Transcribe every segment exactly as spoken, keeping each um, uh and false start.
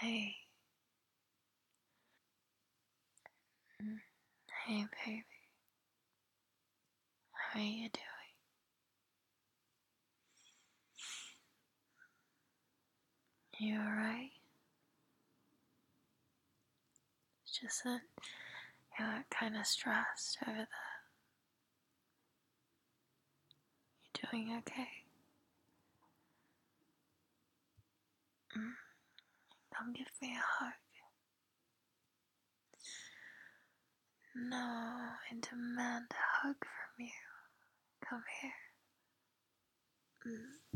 Hey, mm, hey baby, how are you doing? You alright? It's just that you look kinda stressed over that. You doing okay? Mm, come give me a hug. No, I demand a hug from you. Come here. Mm.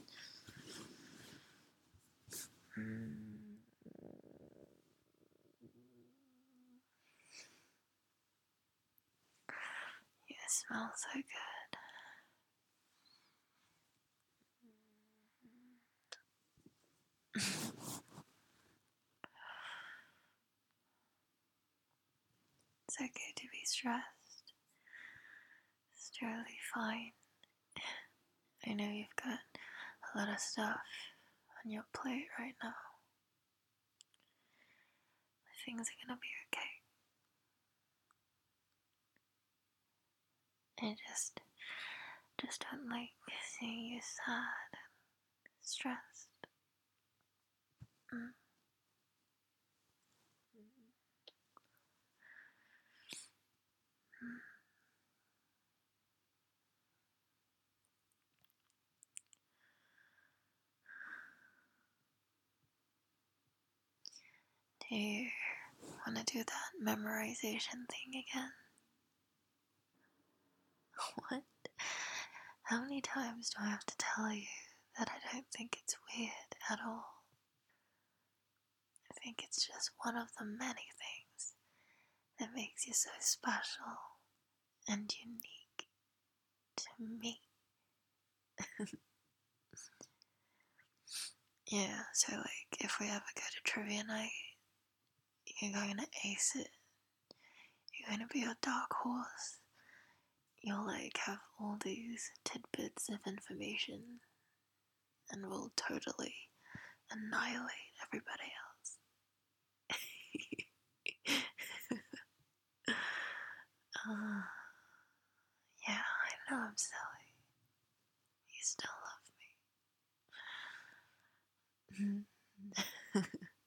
Mm. You smell so good. It's okay to be stressed. It's totally fine. I know you've got a lot of stuff on your plate right now. Things are gonna be okay. I just, just don't like seeing you sad and stressed. Mm. Mm. Do you want to do that memorization thing again? What? How many times do I have to tell you that I don't think it's weird at all? I think it's just one of the many things that makes you so special and unique to me. Yeah, so like if we ever go to trivia night, you're going to ace it. You're going to be a dark horse. You'll like have all these tidbits of information and will totally annihilate everybody else. uh, yeah, I know I'm silly. You still love me.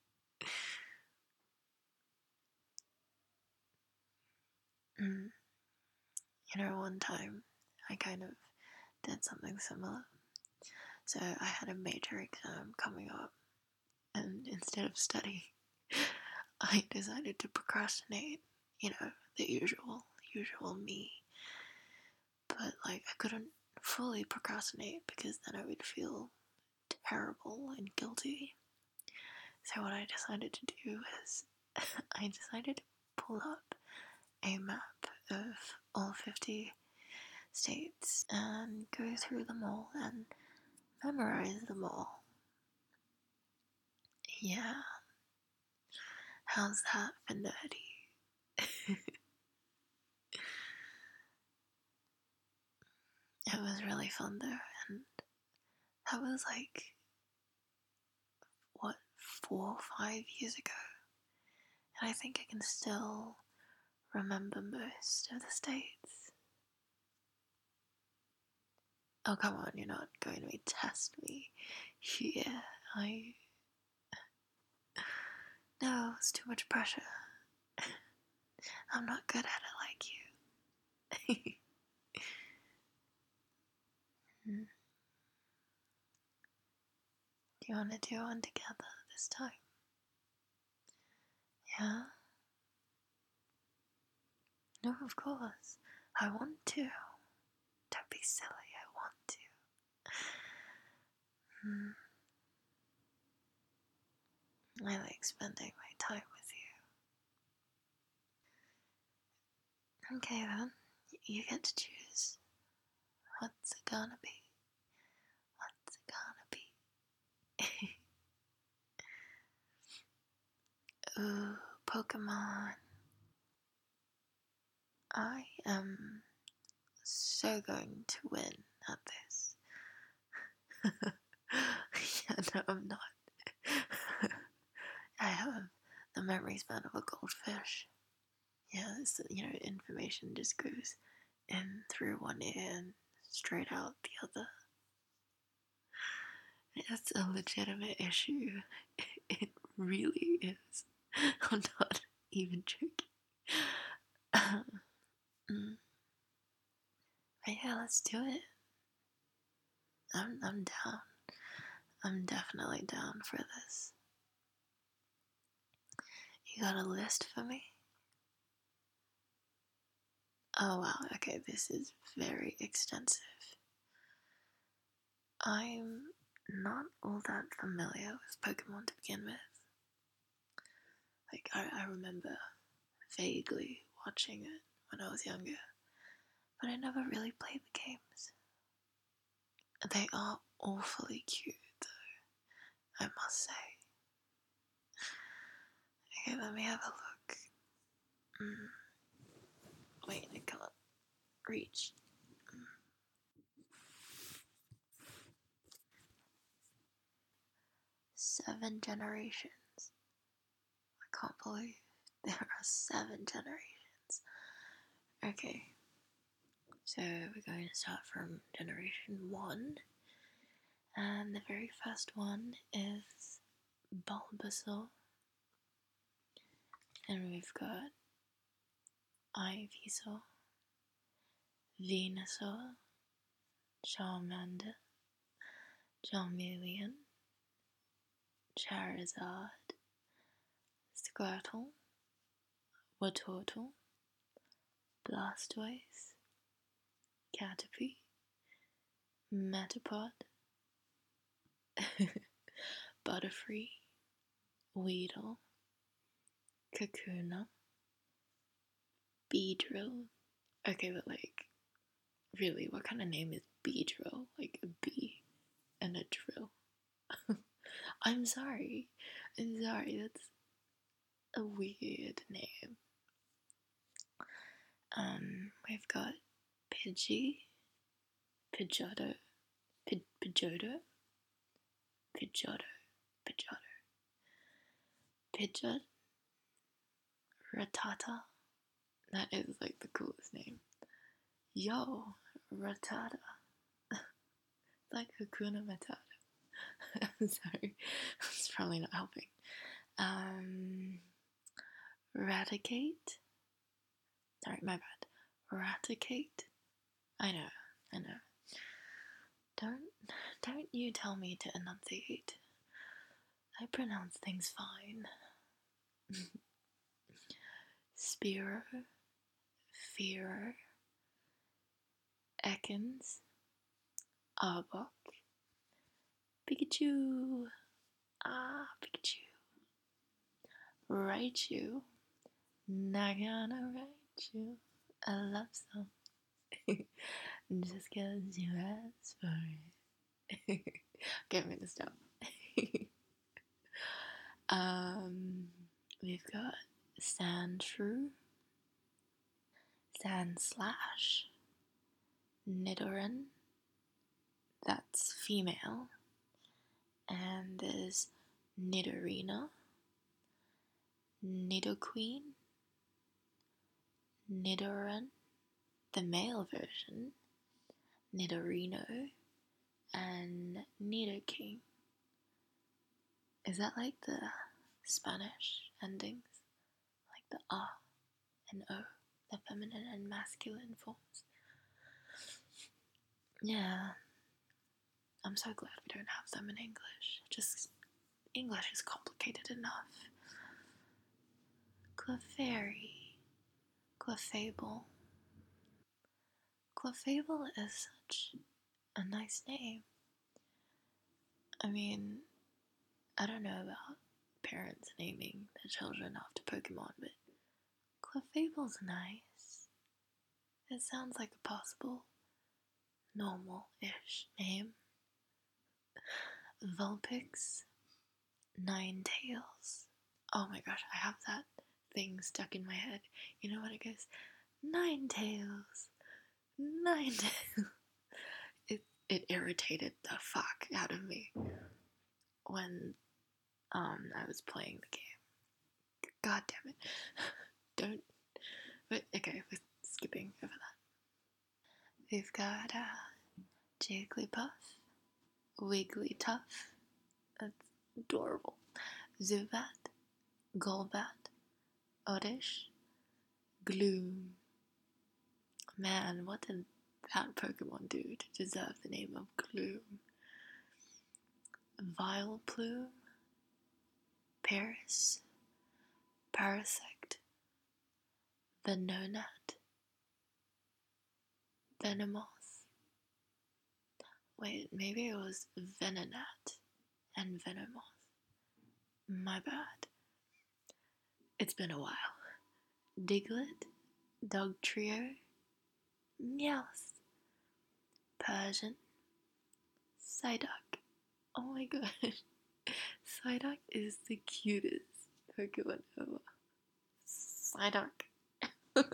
Mm. You know, one time I kind of did something similar. So I had a major exam coming up, and instead of studying, I decided to procrastinate. You know, the usual, usual me. But like, I couldn't fully procrastinate because then I would feel terrible and guilty. So what I decided to do is I decided to pull up a map of all fifty states and go through them all and memorize them all. Yeah. How's that for nerdy? It was really fun though, and that was like, what, four or five years ago. And I think I can still remember most of the states. Oh, come on, you're not going to test me here. I. No, it's too much pressure. I'm not good at it like you. Hmm. Do you want to do one together this time? Yeah? No, of course. I want to. Don't be silly, I want to. Hmm. I like spending my time with you. Okay then, you get to choose. What's it gonna be? What's it gonna be? Ooh, Pokemon. I am so going to win at this. Yeah, no, I'm not. have the memory span of a goldfish. Yeah, it's, you know, information just goes in through one ear and straight out the other. It's a legitimate issue. It really is. I'm not even joking. mm. But yeah, let's do it. I'm I'm down. I'm definitely down for this. You got a list for me? Oh wow, okay, this is very extensive. I'm not all that familiar with Pokemon to begin with. Like, I, I remember vaguely watching it when I was younger, but I never really played the games. They are awfully cute, though, I must say. Okay, let me have a look. Mm. Wait, I can't reach. Mm. Seven generations. I can't believe there are seven generations. Okay, so we're going to start from generation one. And the very first one is Bulbasaur. And we've got Ivysaur, Venusaur, Charmander, Charmeleon, Charizard, Squirtle, Wartortle, Blastoise, Caterpie, Metapod, Butterfree, Weedle, Kakuna, Beedrill. Okay, but like, really, what kind of name is Beedrill? Like a bee and a drill. I'm sorry. I'm sorry, that's a weird name. Um, we've got Pidgey, Pidgeotto, Pid Pidgeotto, Pidgeotto, Pidgeotto, Pidgeot, Rattata. That is like the coolest name. Yo, Rattata. Like Hakuna Matata. I'm sorry, it's probably not helping. Um, Raticate. Sorry, my bad. Raticate. I know, I know. Don't, don't you tell me to enunciate. I pronounce things fine. Spearow, Fearow, Ekans, Arbok, Pikachu, ah, Pikachu, Raichu, Nagana Raichu, I love some. Just cause you asked for it. Get me to stop. um, we've got Sandshrew, Sandslash, Nidoran, that's female, and there's Nidorina, Nidoqueen, Nidoran, the male version, Nidorino, and Nidoking. Is that like the Spanish endings? Like the A and O, the feminine and masculine forms? Yeah. I'm so glad we don't have them in English. Just, English is complicated enough. Clefairy, Clefable. Clefable is such a nice name. I mean, I don't know about parents naming their children after Pokemon, but Clefable's nice. It sounds like a possible normal-ish name. Vulpix, Ninetales. Oh my gosh, I have that thing stuck in my head. You know what it goes? Ninetales, Ninetales. It it irritated the fuck out of me when um I was playing the game. God damn it. Don't. But okay, we're skipping over that. We've got uh, Jigglypuff, Wigglytuff, that's adorable, Zubat, Golbat, Oddish, Gloom. Man, what did that Pokemon do to deserve the name of Gloom? Vileplume, Paris, Parasect, Venonat, Venomoth. Wait, maybe it was Venonat and Venomoth. My bad. It's been a while. Diglett, Dugtrio, Meowth, Persian, Psyduck. Oh my gosh. Psyduck is the cutest Pokemon ever. Psyduck.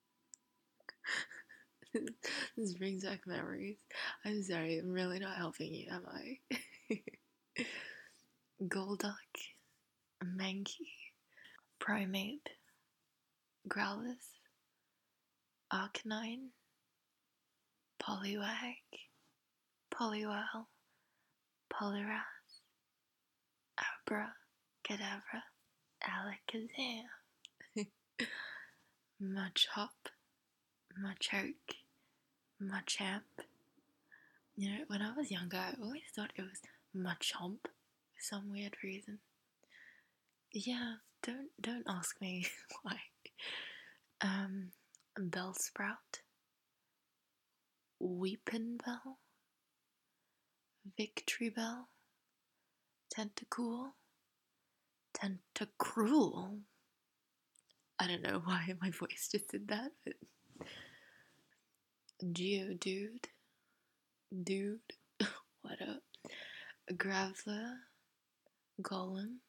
This brings back memories. I'm sorry, I'm really not helping you, am I? Golduck, Mankey, Primeape, Growlithe, Arcanine, Poliwag, Poliwhirl, Poliwrath, Abra, Kadabra, Alakazam, Machop, Machoke, Machamp. You know, when I was younger, I always thought it was Machamp for some weird reason. Yeah, don't don't ask me why. Um, Bellsprout, Weepinbell, Victreebel, Tentacool, Tentacruel. I don't know why my voice just did that, but Geodude, Dude, what up? Graveler, Golem,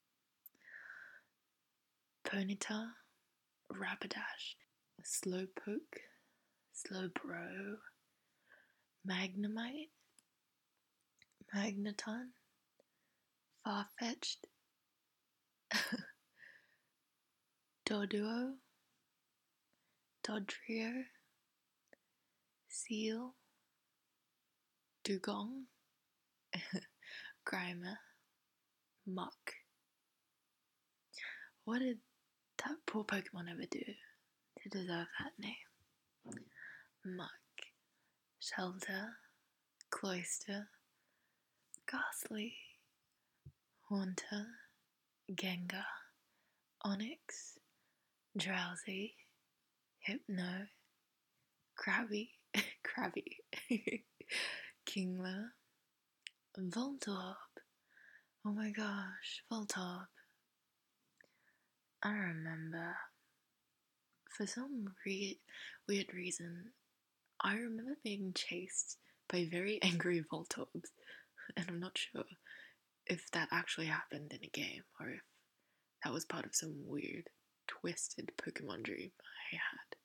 Ponyta, Rapidash, Slowpoke, Slowbro, Magnemite, Magneton, Farfetch'd, Doduo, Dodrio, Seal, Dugong, Grimer, Muck. What did that poor Pokemon ever do to deserve that name? Muck, Shelter, Cloyster, Ghastly, Haunter, Gengar, Onyx, Drowsy, Hypno, Krabby, Krabby, Kingler, Voltorb. Oh my gosh, Voltorb. I remember, for some re- weird reason, I remember being chased by very angry Voltorbs, and I'm not sure if that actually happened in a game or if that was part of some weird, twisted Pokemon dream I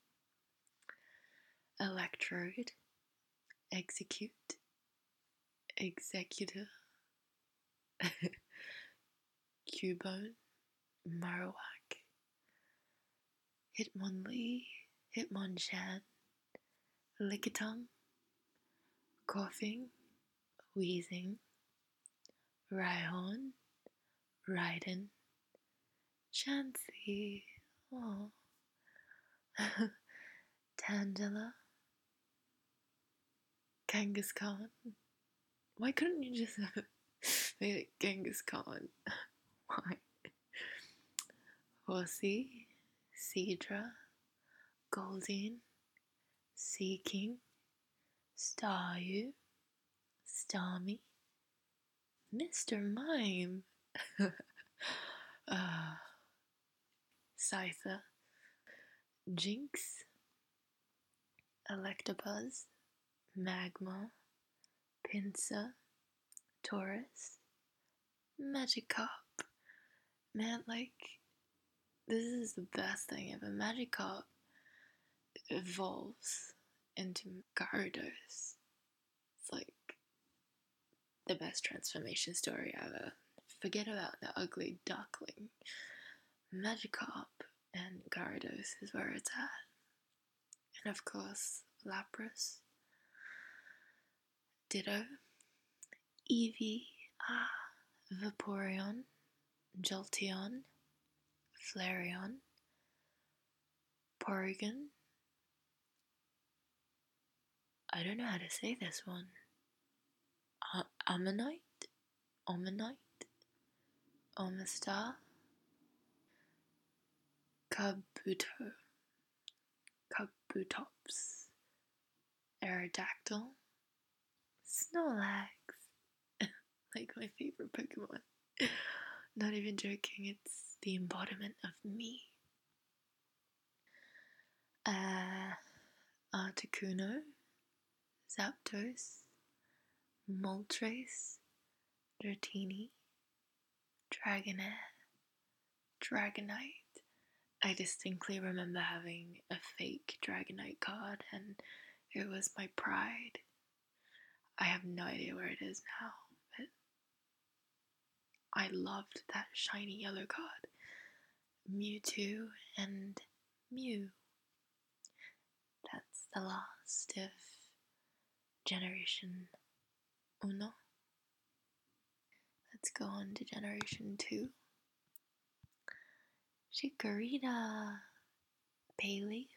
had. Electrode, Execute, Executor, Cubone, Marowak, Hitmonlee, Hitmonchan, Lickitung, Coughing, Wheezing, Rhyhorn, Raiden, Chansey, oh, Tangela, Kangaskhan. Why couldn't you just have made it Kangaskhan? Why? Horsey, Seadra, Goldeen, Seaking, Staryu, Starmie, Mister Mime, uh, Scyther, Jinx, Electabuzz, Magmar, Pinsir, Taurus, Magikarp. Man, like, this is the best thing ever. Magikarp evolves into Gyarados. It's like the best transformation story ever. Forget about the ugly duckling. Magikarp and Gyarados is where it's at. And of course, Lapras, Ditto, Eevee, ah, Vaporeon, Jolteon, Flareon, Porygon. I don't know how to say this one. Uh, Ammonite? Omanyte? Omastar? Kabuto, Kabutops, Aerodactyl, Snorlax, like my favorite Pokemon. Not even joking, it's the embodiment of me. Uh, Articuno, Zapdos, Moltres, Dratini, Dragonair, Dragonite. I distinctly remember having a fake Dragonite card, and it was my pride. I have no idea where it is now, but I loved that shiny yellow card. Mewtwo and Mew. That's the last of Generation Uno. Let's go on to Generation two. Chikorita, Bayleaf,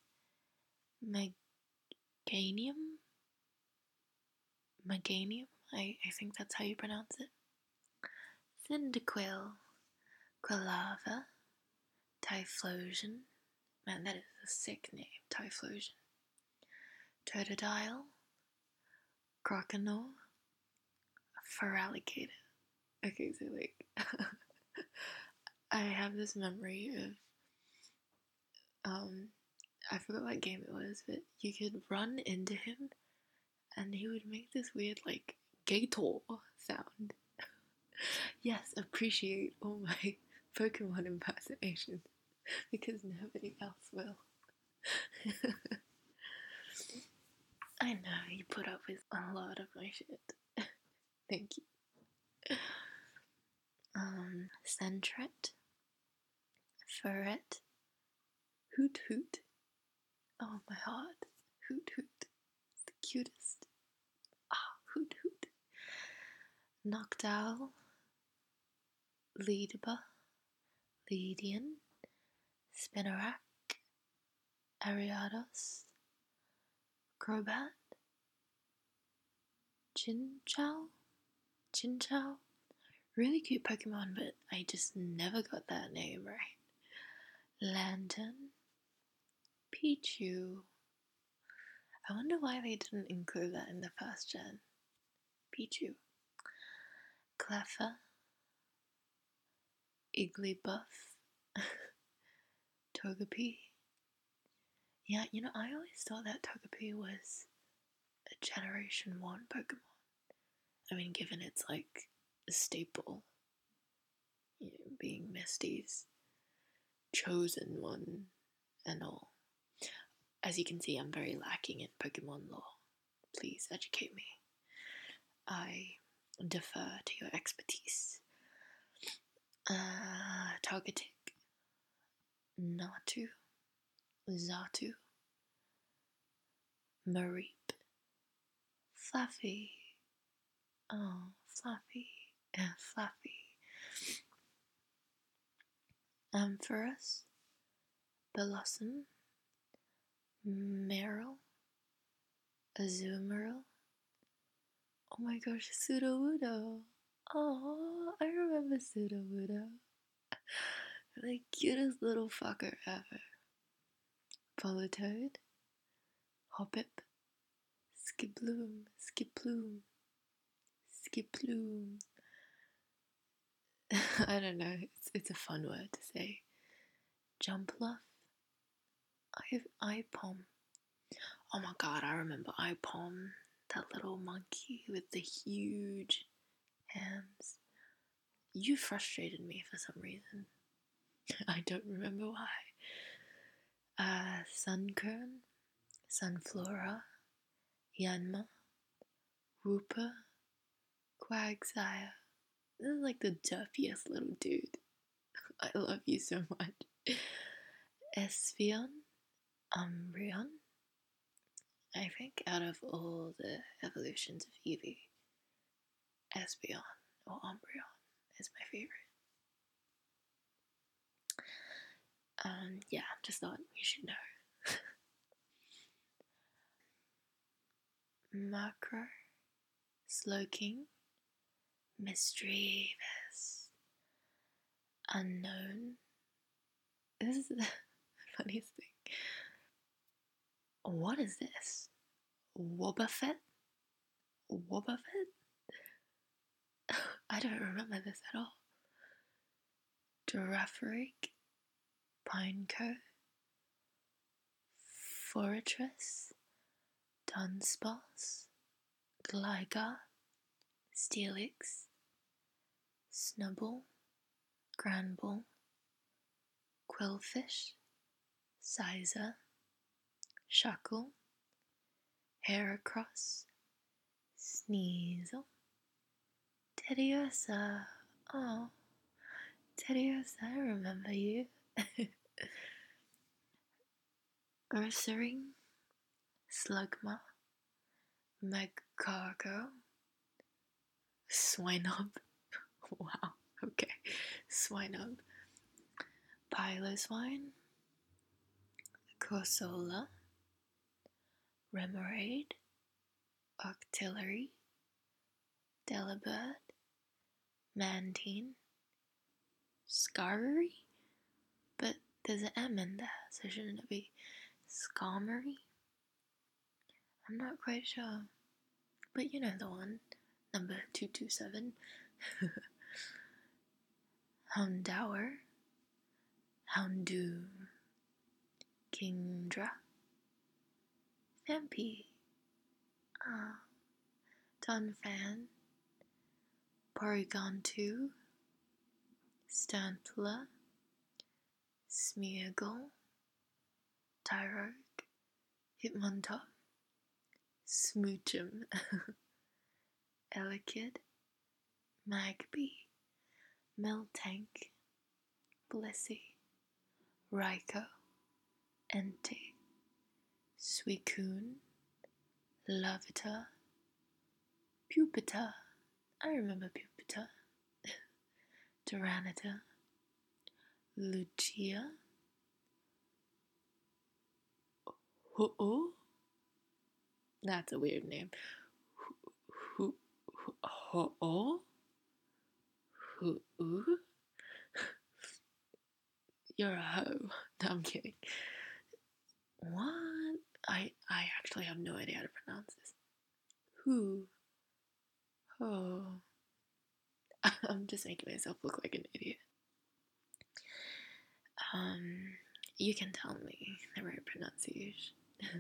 Meganium, Meganium, I, I think that's how you pronounce it. Cyndaquil, Quilava, Typhlosion, man that is a sick name, Typhlosion, Totodile, Croconaw, Feraligatr. Okay, so like, I have this memory of, um, I forgot what game it was, but you could run into him and he would make this weird, like, Gator sound. Yes, appreciate all my Pokemon impersonations because nobody else will. I know, you put up with a lot of my shit. Thank you. Um, Sentret, Ferret, Hoot Hoot. Oh, my heart. Hoot Hoot. The cutest. Ah, Hoot Hoot. Noctowl, Leadba, Leadian, Spinarak, Ariados, Crobat, Chinchou, Chinchou. Really cute Pokemon, but I just never got that name right. Lantern, Pichu. I wonder why they didn't include that in the first gen. Pichu. Cleffa, Igglybuff, Togepi. Yeah, you know, I always thought that Togepi was a Generation one Pokemon. I mean, given it's like a staple, you know, being Misty's chosen one and all. As you can see, I'm very lacking in Pokemon lore. Please educate me. I defer to your expertise. Uh, Togetic, Natu, Xatu, Mareep, Fluffy. Oh, Fluffy, uh, Fluffy. Ampharos, Blossom, Meryl, Azumarill. Oh my gosh, Sudowoodo. Oh, I remember Sudowoodo. The cutest little fucker ever. Politoed, Hoppip, Skiploom, Skiploom, Skiploom. I don't know, it's, it's a fun word to say. Jumpluff, I- Ipom. Oh my god, I remember Ipom, that little monkey with the huge hands. You frustrated me for some reason. I don't remember why. Uh, Sunkern, Sunflora, Yanma, Wooper, Quagsire. This is like the derpiest little dude. I love you so much. Espeon, Umbreon. I think out of all the evolutions of Eevee, Espeon or Umbreon is my favorite. Um, yeah, just thought you should know. Macro, Slowking, Mischievous, Unknown. This is the funniest thing. What is this? Wobbuffet? Wobbuffet? I don't remember this at all. Girafarig, Pineco, Fortress, Dunsparce, Gligar, Steelix, Snubbull, Granbull, Quillfish, Sizer, Shuckle, Heracross, Sneasel, Teddiursa. Oh, Teddiursa, I remember you. Ursaring, Slugma, Magcargo, Swinub. Wow, okay. Swinub, Piloswine, Corsola, Remoraid, Octillery, Delibird, Mantine, Skarmory? But there's an M in there, so shouldn't it be Skarmory? I'm not quite sure. But you know the one. Number two two seven. Houndour, Houndoom, Kingdra, Vampy, ah, Dunfan, Porygon two, Stantler, Smeargle, Tyrogue, Hitmontop, Smoochum, Elekid, Magby, Miltank, Blissey, Raikou, Entei, Suicune, Larvitar, Pupitar. I remember Pupitar. Tyranitar, Lugia, Ho-Oh? That's a weird name. Ho-Oh? Ho-Oh? You're a hoe. No, I'm kidding. What? I I actually have no idea how to pronounce this. Who? Oh. I'm just making myself look like an idiot. Um, you can tell me the right pronunciation.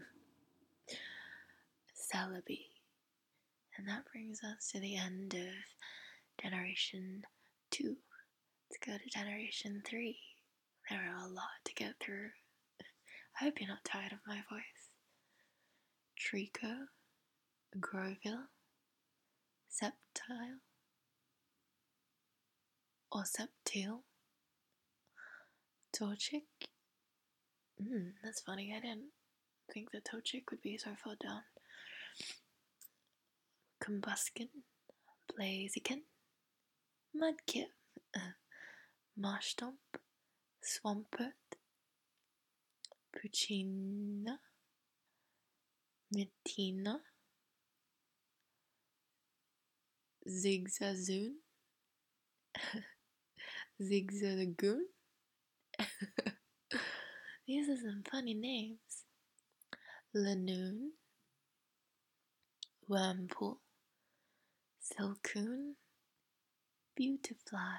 Celebi. And that brings us to the end of Generation two. Let's go to Generation three. There are a lot to get through. I hope you're not tired of my voice. Trico, Groville, Sceptile, or Sceptile, Torchic. Hmm, that's funny, I didn't think that Torchic would be so far down. Combuskin, Blaziken, Mudkip, uh, Marshtomp, Swampert, Puccina, Mitina, Zigzazoon, Zigzagoon. These are some funny names. Lanoon, Wormpool, Silcoon, Beautifly.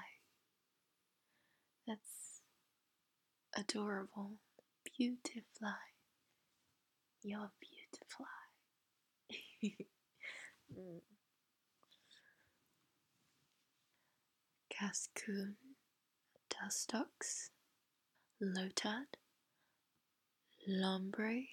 That's adorable. Beautifly. You're beautiful. mm. Cascoon, Dustox, Lotad, Lombre,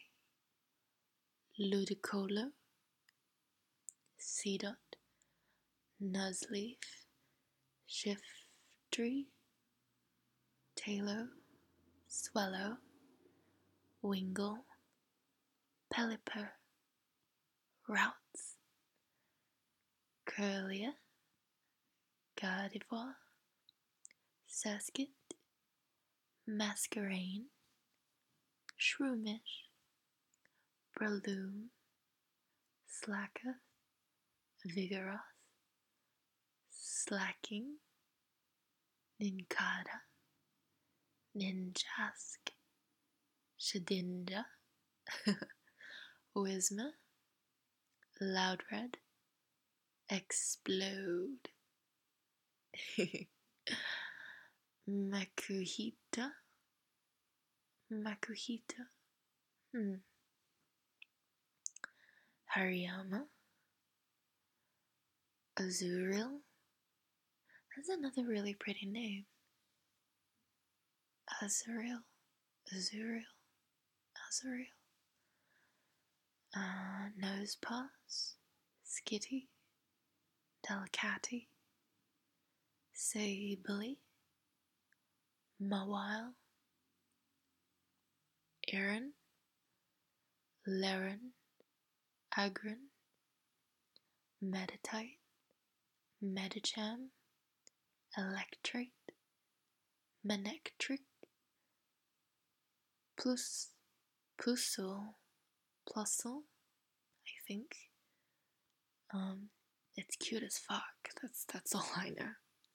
Ludicolo, Seedot, Nuzleaf, Shiftry, Talo, Swallow, Wingle, Pelipper, Routes, Curlia, Gardevoir, Surskit, Masquerain, Shroomish, Breloom, Slacker, Vigoroth, Slacking, Nincada, Ninjask, Shedinja, Whismer, Loudred, Explode, Makuhita, Makuhita, hmm, Hariyama, Azurill, that's another really pretty name, Azurill, Azurill, Azurill, uh, Nosepass, Skitty, Delcatty, Sableye, Mawile, Aaron, Laren, Agron, Meditite, Medicham, Electrate, Manectric, Plus, Puzzle, Plusle, I think. Um, it's cute as fuck. That's that's all I know.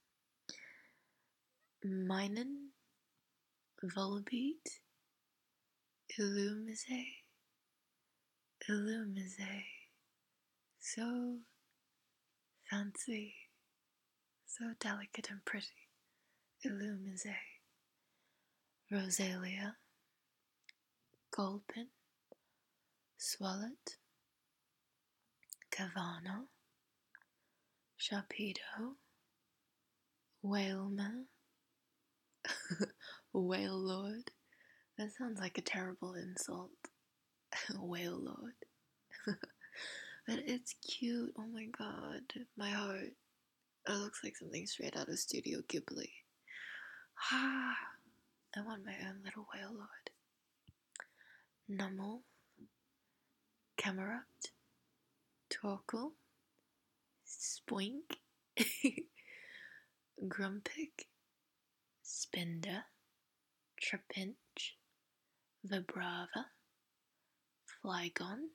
Minun, Volbeat, Illumise, Illumise, so fancy, so delicate and pretty. Illumise, Rosalia, Gulpin, Swalot, Cavano, Sharpedo, Whalmer, Whale Lord. That sounds like a terrible insult. Whale Lord. But it's cute. Oh my god. My heart. It looks like something straight out of Studio Ghibli. Ah, I want my own little Whale Lord. Nummel, Camerupt, Torkoal, Spoink, Grumpig, Spinder, Trapinch, Vibrava, Flygon,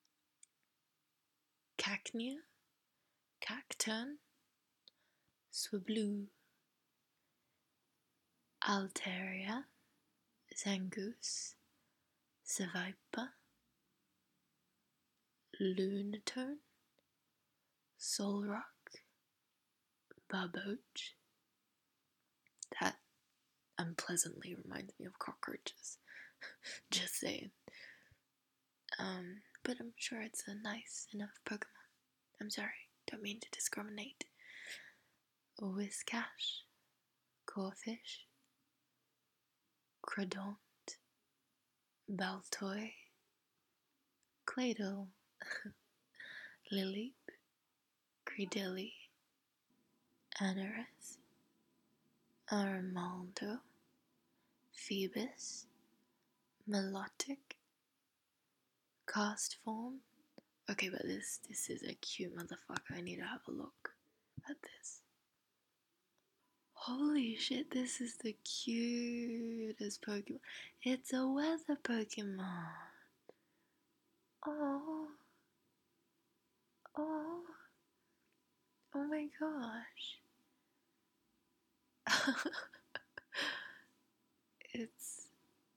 Cacnea, Cacturn, Swablu, Altaria, Zangoose, Seviper, Lunatone, Solrock, Barboach. That unpleasantly reminds me of cockroaches. Just saying. Um, but I'm sure it's a nice enough Pokemon. I'm sorry, don't mean to discriminate. Whiscash, Corfish, Cradont, Baltoy, Claydol, Lileep, Credilli, Anorith, Armaldo, Phoebus, Melodic, Cast Form. Okay, but this this is a cute motherfucker. I need to have a look at this. Holy shit, this is the cutest Pokemon. It's a weather Pokemon. Oh. Oh. Oh my gosh. It's,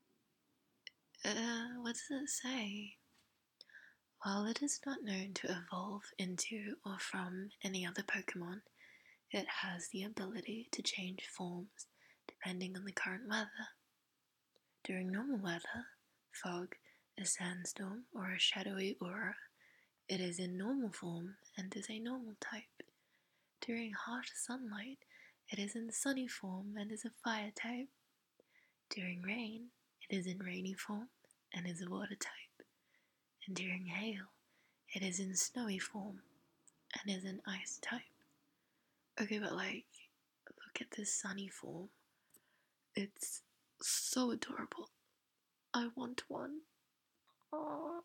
uh, what does it say? While it is not known to evolve into or from any other Pokemon, it has the ability to change forms depending on the current weather. During normal weather, fog, a sandstorm, or a shadowy aura, it is in normal form and is a normal type. During harsh sunlight, it is in sunny form and is a fire type. During rain, it is in rainy form and is a water type. And during hail, it is in snowy form and is an ice type. Okay, but like, look at this sunny form. It's so adorable. I want one. Aww.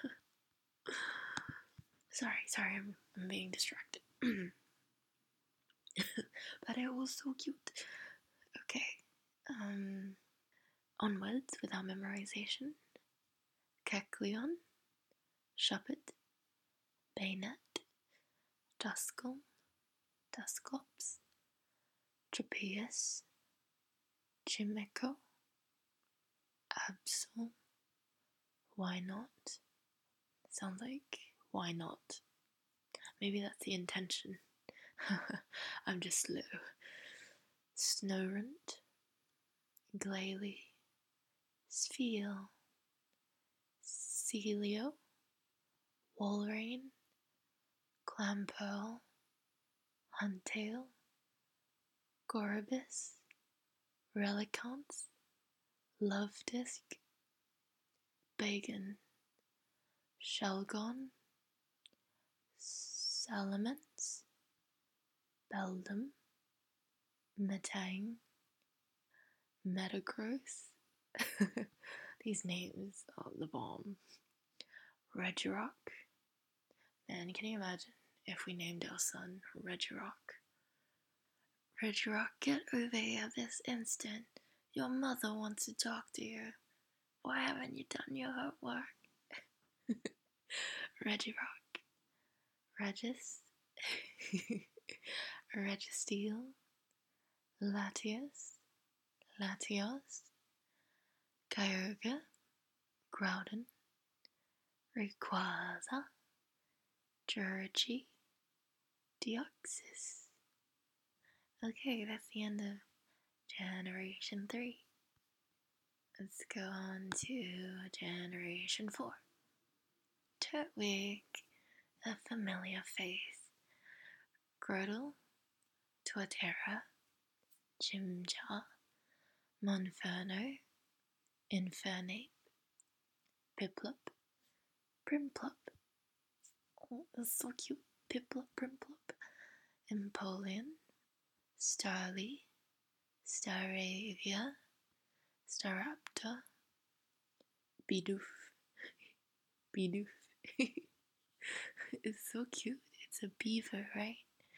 sorry, sorry, I'm, I'm being distracted. But it was so cute. Okay, um, onwards with our memorization. Kecleon, Shuppet, Bayonet, Duskull, Dusclops, Tropaeus, Chimecho, Absol, Why Not? Sounds like why not? Maybe that's the intention. I'm just slow. Snorunt, Glalie, Spheal, Celio, Walrein, Clampearl, Huntail, Goribus, Relicanth, Lovedisk, Bagon, Shelgon, Salamence, Beldum, Metang, Metagross. These names are the bomb. Regirock. Man, can you imagine if we named our son Regirock? Regirock, get over here this instant. Your mother wants to talk to you. Why haven't you done your homework? Regirock. Regis. Registeel. Latias. Latios. Kyogre. Groudon. Rayquaza. Georgie. Deoxys. Okay, that's the end of Generation three. Let's go on to Generation four. Turtwig, a familiar face. Grotle, Torterra, Chimchar, Monferno, Infernape, Piplup, Primplup. Oh, that's so cute. Piplup, Primplup, Empoleon, Starly, Staravia, Staraptor, Bidoof, Bidoof. It's so cute. It's a beaver, right?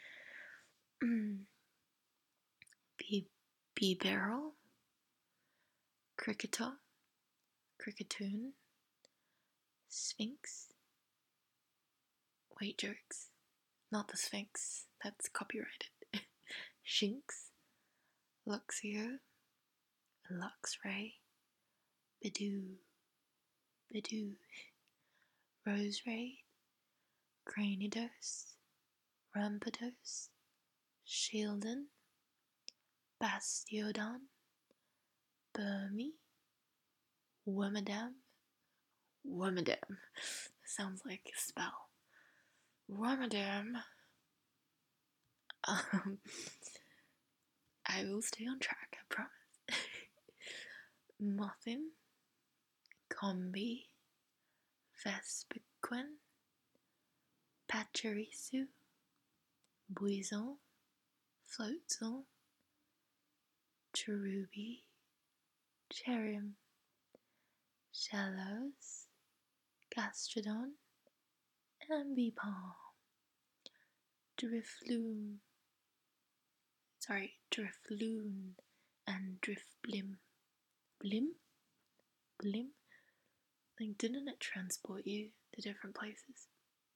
Bee, Bee Barrel, Cricketer, Cricketoon, Sphinx. Wait, jokes. Not the Sphinx. That's copyrighted. Shinx, Luxio, Luxray, Bidoo, Bidoo, Roserade, Cranidos, Rampardos, Shieldon, Bastiodon, Burmy, Wormadam. Wormadam. Sounds like a spell. Wormadam. Um, I will stay on track, I promise. Muffin, Combi, Vespiquen, Pachirisu, Buizel, Floatzel, Cherubi, Cherim, Shallows, Gastrodon, Ambipom, Drifloon, sorry, Drifloon, and Drifblim. Blim? Blim? Like, didn't it transport you to different places?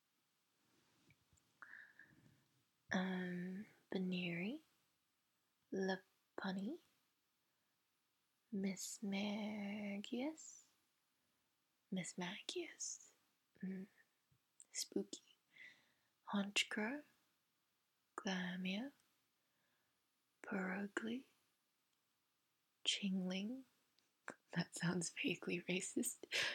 Um, Baneri, Lopunny, Miss Magius, Miss Magius, mm, Spooky, Honchcrow, Glamio, Perugly, Chingling, that sounds vaguely racist,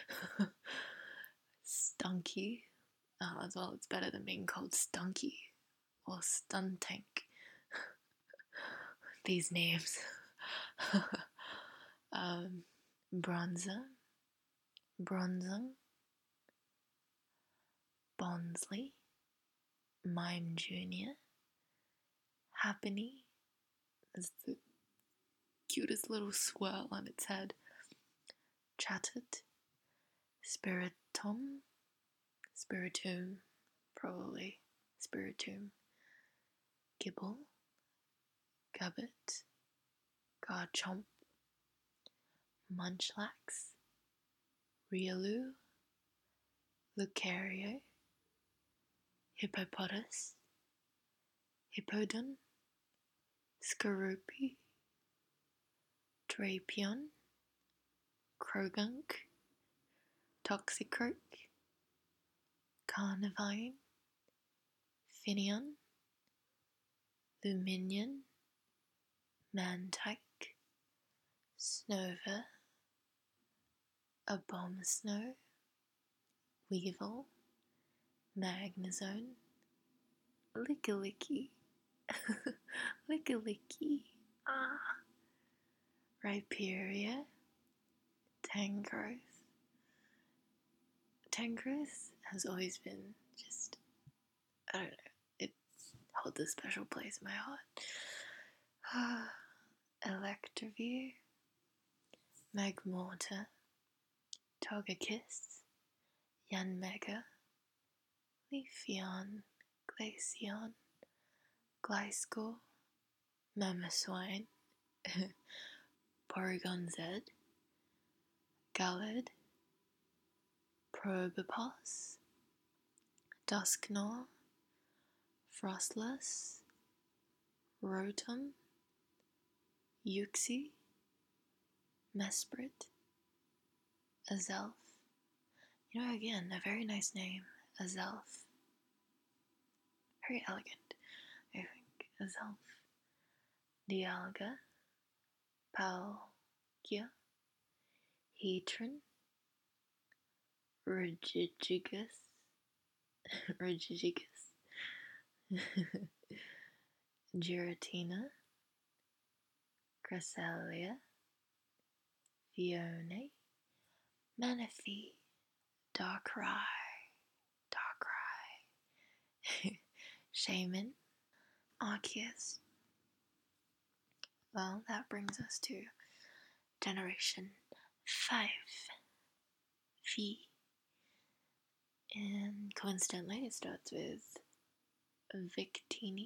Stunky, oh, as well, it's better than being called Stunky or Stuntank. These names. um, Bronzer, Bronzong, Bonsley, Mime Junior, Happiny, that's the cutest little swirl on its head. Chattered, Spiritomb, Spiritomb, probably, Spiritomb, Gibble, Gubbit, Garchomp, Munchlax, Riolu, Lucario, Hippopotas, Hippodon, Skorupi, Drapion, Krogunk, Toxicroak, Carnivine, Finneon, Luminion, Mantike, Snover, Abomasnow, Weevil, Magnezone, Lickilicky, Lickilicky, ah, Rhyperior, Tangrowth. Tangrowth has always been just, I don't know, it holds a special place in my heart. Electroview, Magmortar, Togekiss, Yanmega, Leafeon, Glaceon, Gliscor, Mamoswine, Porygon Z, Gallade, Probopos, Dusknoir, Frostless, Rotom, Uxie, Mesprit, Azelf. You know, again, a very nice name, Azelf. Very elegant, I think. Azelf, Dialga, Palkia, Heatran, Regigigas, Regigigas, Giratina, Cresselia, Fione, Manaphy, Darkrai, Darkrai, Shaman, Arceus. Well, that brings us to Generation five, V. And coincidentally, it starts with Victini,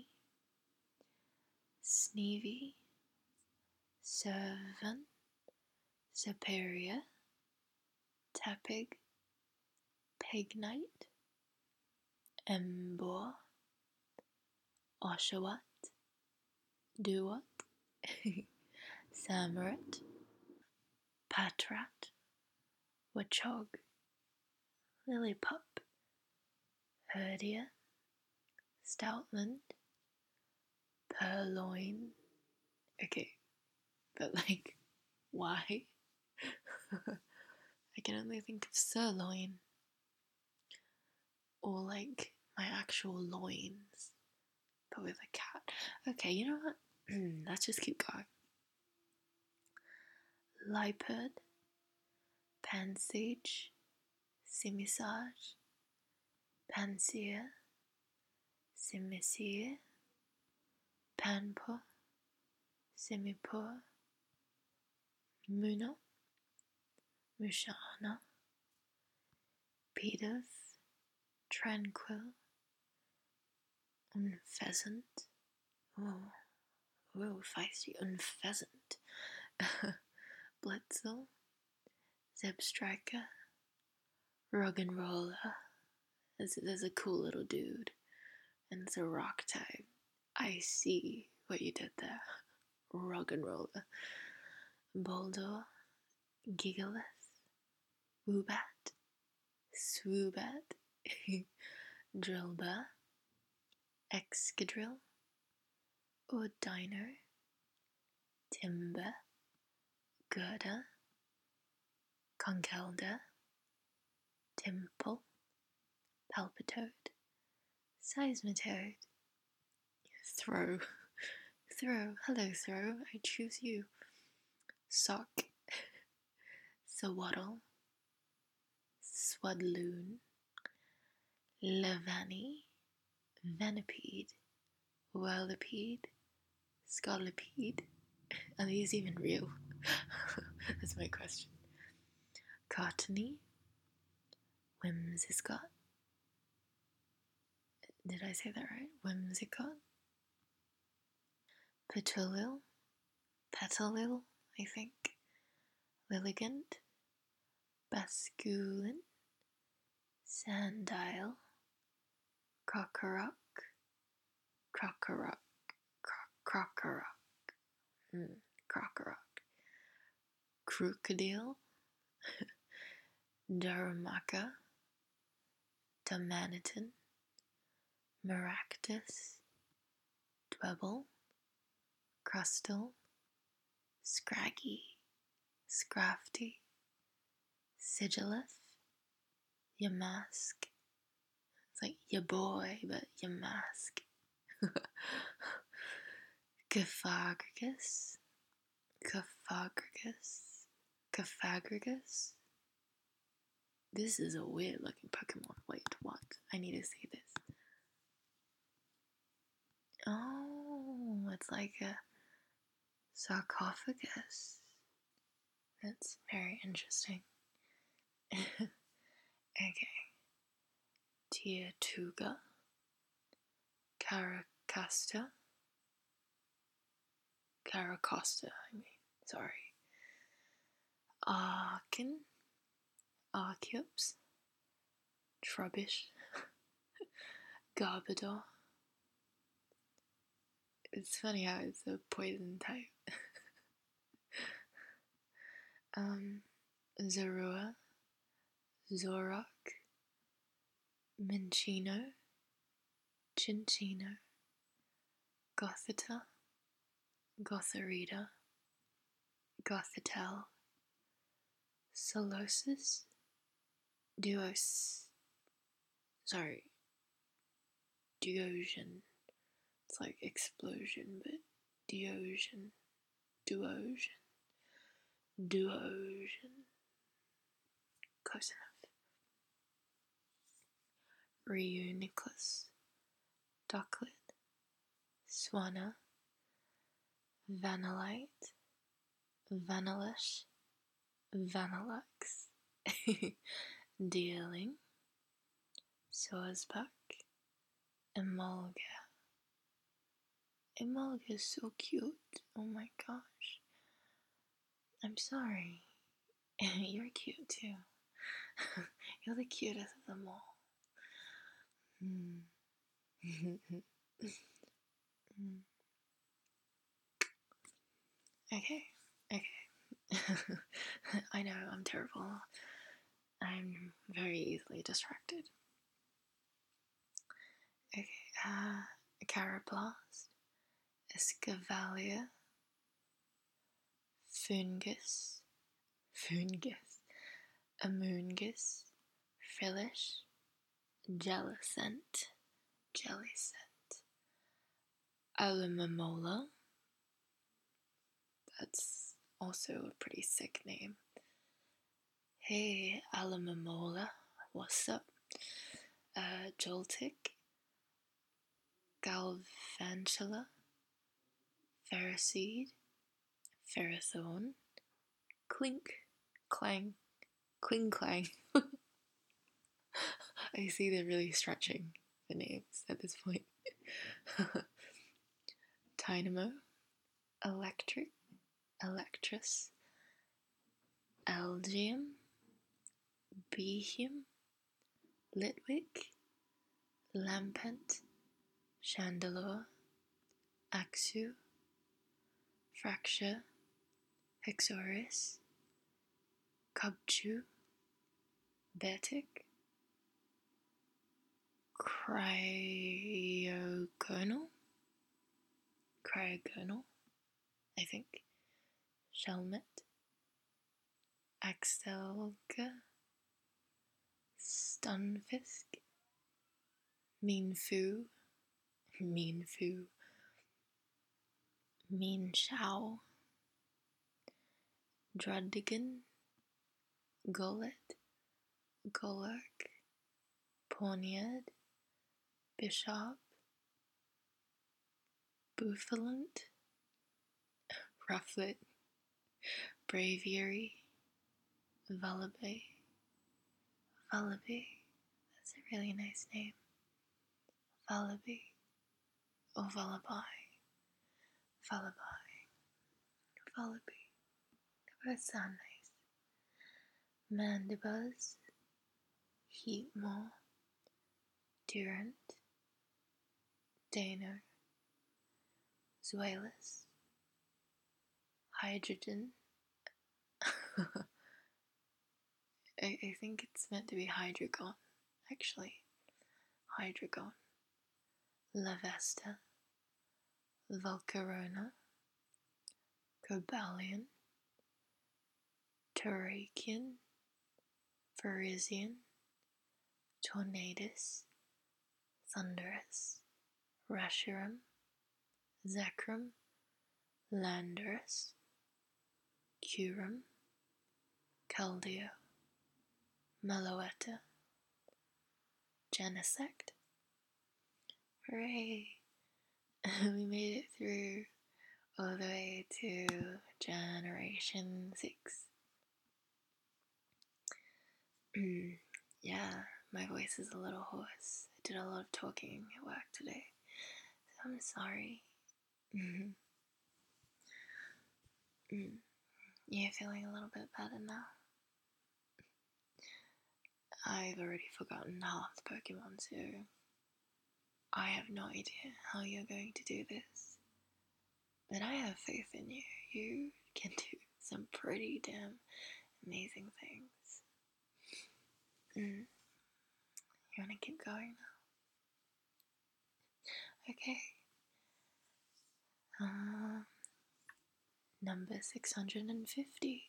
Sneevy, Servant, Superior, Tepig, Pignite, Emboar, Oshawott, Duot, Samurott, Patrat, Wachog, Lillipup, Herdia, Stoutland, Purloin. Okay, but like, why? I can only think of sirloin. Or like my actual loins, but with a cat. Okay, you know what? Let's just keep going. Liepard, Pansage, Simisage, Pansear, Simisear, Panpour, Simipour, Muna, Mushana, Pidove, Tranquil, Unpheasant. Oh, oh, feisty Unpheasant. Blitzel, Zebstrika, Ruggenroller. There's, there's a cool little dude, and it's a rock type. I see what you did there. Ruggenroller. Boldor, Gigalith, Woobat, Swoobat, Drillbur, Excadrill, Ordino, Timber, Gerda, Conkeldurr, Timple, Palpitoad, Seismitoad, Throw, Throw, hello Throw, I choose you, Sock, Sawaddle, Swadloon, Levanny, Venipede, Whirlipede, Scolipede, Are these even real? That's my question. Cottony, Whimsicott. Did I say that right? Whimsicott. Petulil, Petalil, I think. Lilligant, Basculin, Sandile, Crocorock, Crocorock, Crocorock, mm, Crocorock, Crocodile, Darumaka, Domaniton, Maractus, Dwebble, Crustal, Scraggy, Scrafty, Sigilleth, Yamask. It's like your boy, but Yamask. Caphagrigus, Caphagrigus, Caphagrigus. This is a weird looking Pokemon. Wait, what? I need to see this. Oh, it's like a sarcophagus. That's very interesting. Okay. Tiatuga, Caracasta, Caracosta, I mean, sorry. Arkin, Archeops, Trubbish, Garbodor. It's funny how it's a poison type. um, Zorua, Zoroark, Minccino, Cinccino, Gothita, Gotharita, Gothitelle, Solosis, Duos, sorry, Duosion. It's like explosion, but Duosion, Duosion, Duosion. Close enough. Reuniclus, Ducklet, Swanna, Vanillite, Vanillish, Vanillux, Dealing, Swordsbuck, Emolga. Emolga is so cute. Oh my gosh. I'm sorry. You're cute too. You're the cutest of them all. Hmm. Okay, okay. I know, I'm terrible. I'm very easily distracted. Okay, uh, Carablast, Escavalia, Fungus, Fungus, Amoongus, Frillish, Jellicent, Jellicent, Alumamola. That's also a pretty sick name. Hey, Alumamola, what's up? Uh, Joltik, Galvantula, Ferroseed, Ferrothorn, Clink, Clang, Cling Clang. I see they're really stretching the names at this point. Tynamo, Electric, Electrus, Algium, Behium, Litwick, Lampent, Chandelure, Axu, Fracture, Hexoris, Cubchoo, Betic, Cryogonal, Cryogonal, I think, Shelmet, Axelga, Stunfisk, Meanfu, Meanfu, Meanshao, Druddigan, Gullet, Golurk, Poniard, Bishop, Bouffalant, Rufflet, Braviary, Vullaby, Vullaby, that's a really nice name, Vullaby, or Vullaby, Vullaby, Vullaby, that both sound nice. Mandibuzz, Heatmore, Durant, Dano, Zweilous, Hydrogen. I, I think it's meant to be Hydreigon, actually. Hydreigon, Lavesta, Volcarona, Cobalion, Terrakion, Virizion, Tornadus, Thundurus, Reshiram, Zekrom, Landorus, Curum, Keldeo, Meloetta, Genesect. Hooray! We made it through all the way to Generation six. Yeah, my voice is a little hoarse. I did a lot of talking at work today, so I'm sorry. Mm. You're feeling a little bit better now? I've already forgotten half the Pokemon, so I have no idea how you're going to do this. But I have faith in you. You can do some pretty damn amazing things. Mm. You want to keep going now? Okay. Uh, number six hundred fifty.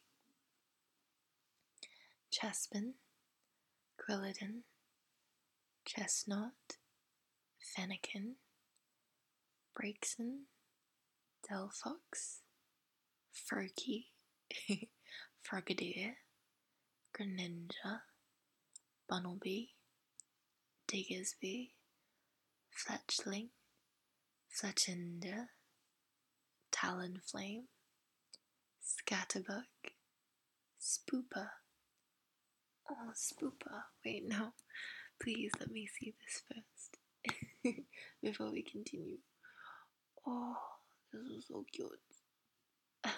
Chespin, Quilladin, Chestnut, Fennekin, Braixen, Delphox, Froakie, Frogadier, Greninja, Bunnelby, Diggersby, Fletchling, Fletchinder, Talonflame, Scatterbug, Spooper. Oh, Spooper. Wait, no. Please let me see this first before we continue. Oh, this is so cute. I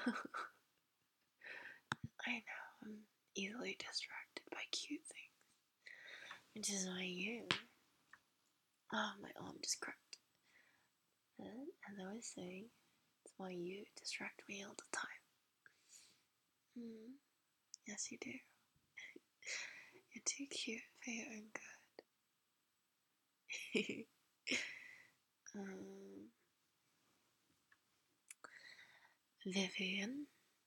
know, I'm easily distracted by cute things, which is why you. Oh, my arm just cracked. But as I was saying, it's why you distract me all the time. Mm, yes, you do. You're too cute for your own good. um, Vivian,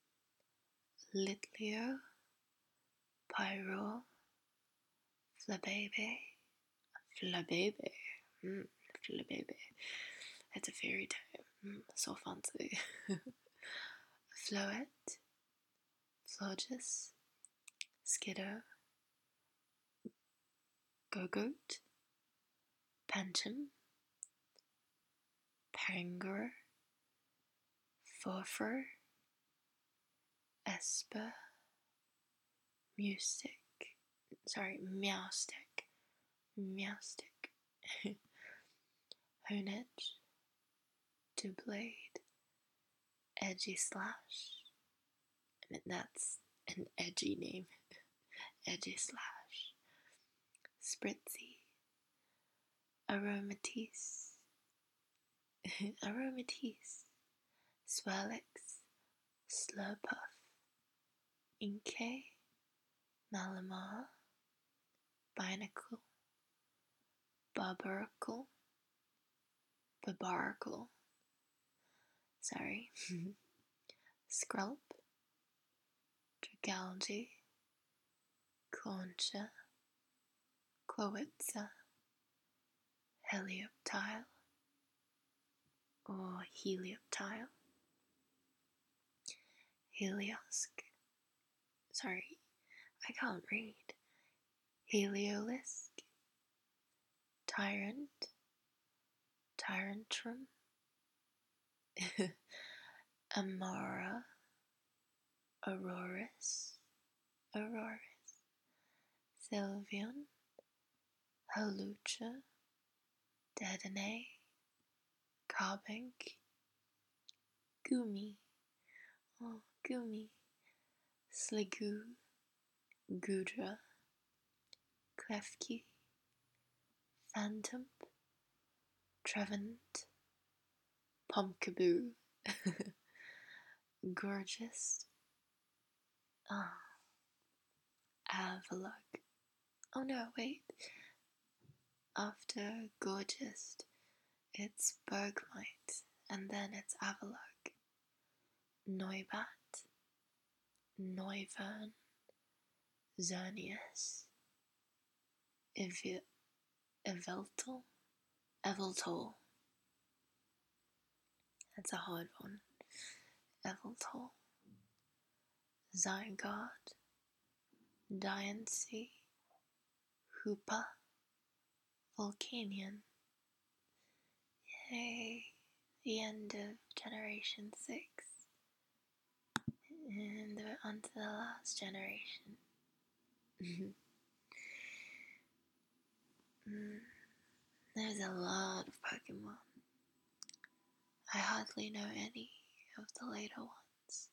Litleo, Pyro, Flabebe, Flabebe, mm, Flabebe. It's a fairy type, mm, so fancy. Floette, Flogis, Skiddo, Gogoat, Pancham, Pangur, Furfur, Esper, Mewstick, sorry, Meowstick, Meowstick, Honedge, Doublade, Edgy Slash, and that's an edgy name, Edgy Slash, Spritzy, Aromatisse, Aromatisse, Swirlix, Slurpuff, Inkay, Malamar, Binacle, Barbaracle, Barbaracle, sorry, Skrelp, Dragalge, Concha, Clowitza, Helioptile, or Helioptile, Heliosk, sorry, I can't read, Heliolisk, Tyrant, Tyrantrum, Amara, Auroris, Auroris, Sylveon, Holucha, Dedenne, Carbink, Gumi, oh, Gumi, Sliggoo, Gudra, Klefki, Phantom, Trevant, Pumpkaboo, Gorgeous, ah, oh, Avalugg. Oh no, wait. After Gorgeous, it's Bergmite, and then it's Avalugg, Noibat, Noivern, Xerneas, Evi- Eveltal, Eveltal. That's a hard one. Eveltal, Zygarde, Diancie, Hoopa, Volcanion. Yay! The end of Generation six. And we're on to the last generation. mm. There's a lot of Pokemon. I hardly know any of the later ones.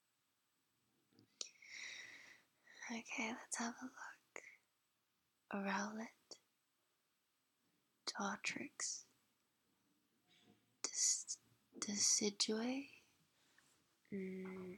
Okay, let's have a look. Rowlet, Dartrix, Dis- Decidueye, mm.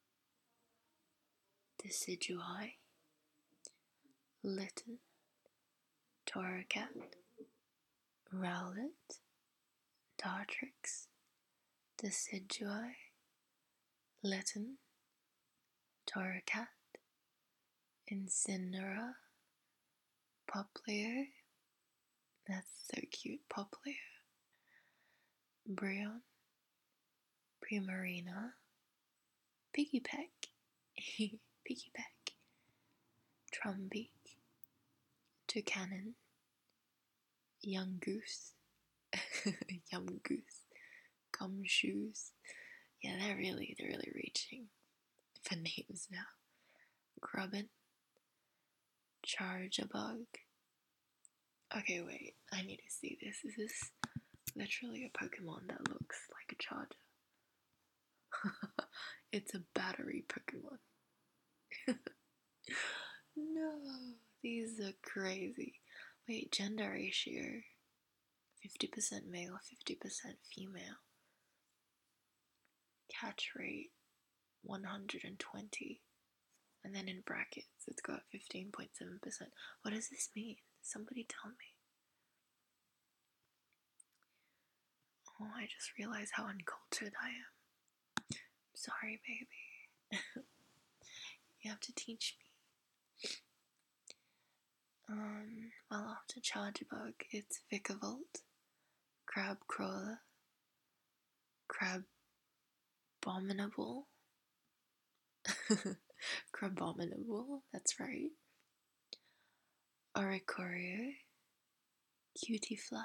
Decidueye, Litten, Torracat, Rowlet, Dartrix, Decidueye, Litten, Torracat, Incineroar, Popplio, that's so cute, Popplio, Brionne, Primarina, Piggypeck, Piggypeck, Trumbeak, Toucanon, Young Goose, Young Goose, Gumshoes. Yeah, they're really, they're really reaching for names now. Grubbin, Charjabug. Okay, wait, I need to see this. Is this literally a Pokemon that looks like a charger? It's a battery Pokemon. No, these are crazy. Wait, gender ratio fifty percent male, fifty percent female. Catch rate one hundred twenty. And then in brackets, it's got fifteen point seven percent. What does this mean? Somebody tell me. Oh, I just realized how uncultured I am. Sorry, baby. You have to teach me. Um, well, after Charjabug, it's Vikavolt, Crabcrawler, Crabominable, Crabominable, that's right, Oricorio, Cutiefly.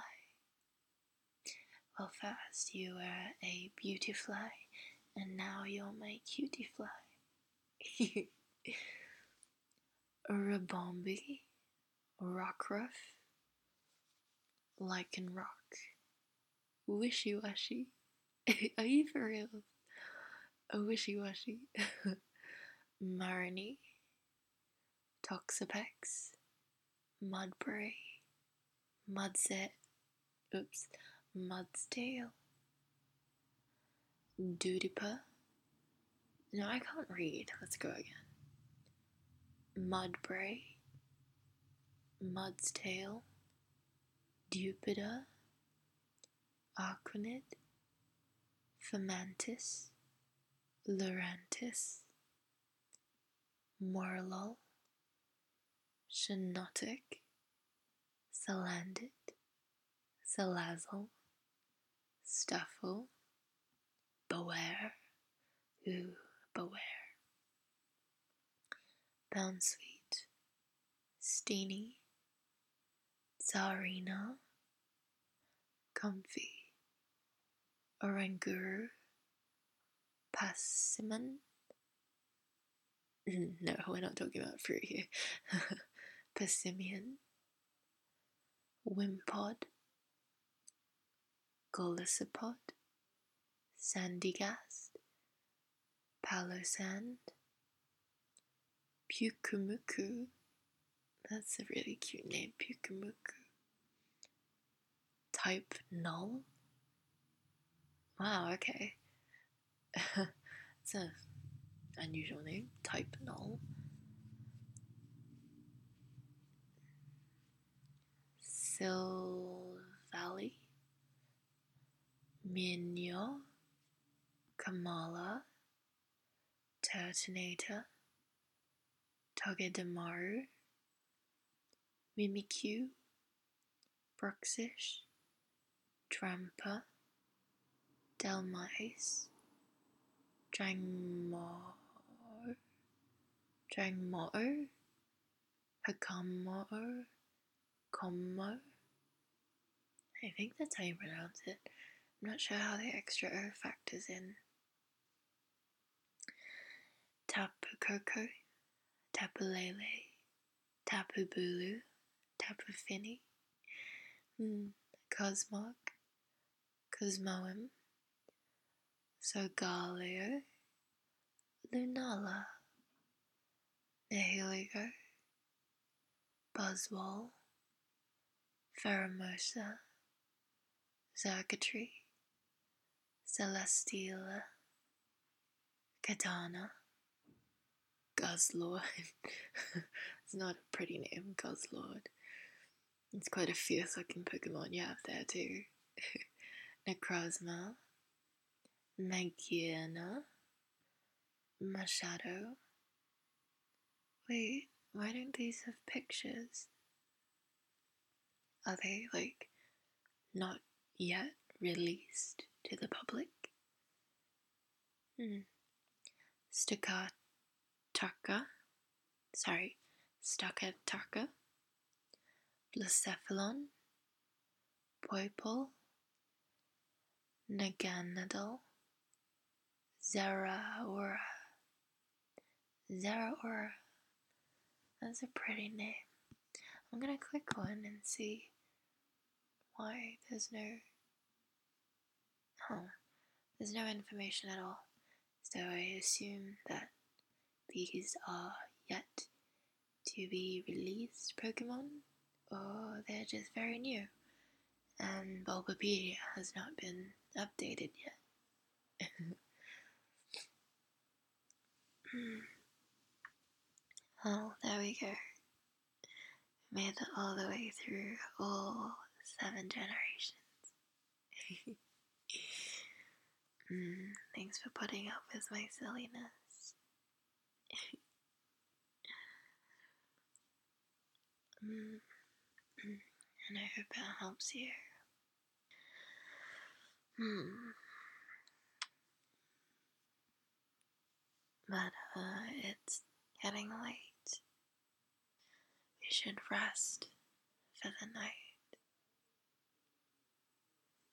Well, first you were a Beautifly, and now you're my Cutiefly. Rabombi, Rockruff, Lycanroc, Wishy-Washy. Are you for real? A Wishy-Washy. Marini, Toxapex, Mudbray, Mudset, oops, Mudsdale, Dudipa. No, I can't read. Let's go again. Mudbray, Mudsdale, Dupida, Arcanid, Fomantis, Lurantis, Morlul, Shiinotic, Salandit, Salazzle, Stuffle, Beware, ooh, Beware, Bounsweet, Steenie, Tsarina, Comfy, Oranguru, Persimmon. No, we're not talking about fruit here. Persimmon, Wimpod, Golisopod, Sandygast, Palosand, Pukumuku. That's a really cute name, Pukumuku. Type Null. Wow, okay. It's an unusual name, Type Null. Silvally, Minyo, Kamala, Turtonator, Togedemaru, Mimikyu, Bruxish, Trampa, Delmice, Drangmo, Drangmo, Hakamo, Como. I think that's how you pronounce it. I'm not sure how the extra O factors in. Tapu Koko, Tapu Lele, Tapu Bulu, Tapu Fini, mm, Cosmog, Cosmoem, Sogaleo, Lunala, Nihiligo, Buzzwole, Pheromosa, Zergatry, Celesteela, Katana, Guzzlord. It's not a pretty name, Guzzlord. It's quite a fierce looking Pokemon you have there too. Necrozma, Magearna, Machado. Wait, why don't these have pictures? Are they, like, not yet released to the public? Hmm. Stakataka. Sorry, Stakataka. Blacephalon. Poipole. Naganadel. Zeraora. Zeraora. That's a pretty name. I'm gonna click one and see why there's no. Huh. There's no information at all. So I assume that these are yet to be released Pokemon, or they're just very new, and Bulbapedia has not been updated yet. Oh, there we go. Made it all the way through all seven generations. mm, thanks for putting up with my silliness. mm, and I hope it helps you. Hmm. But uh, it's getting late. We should rest for the night.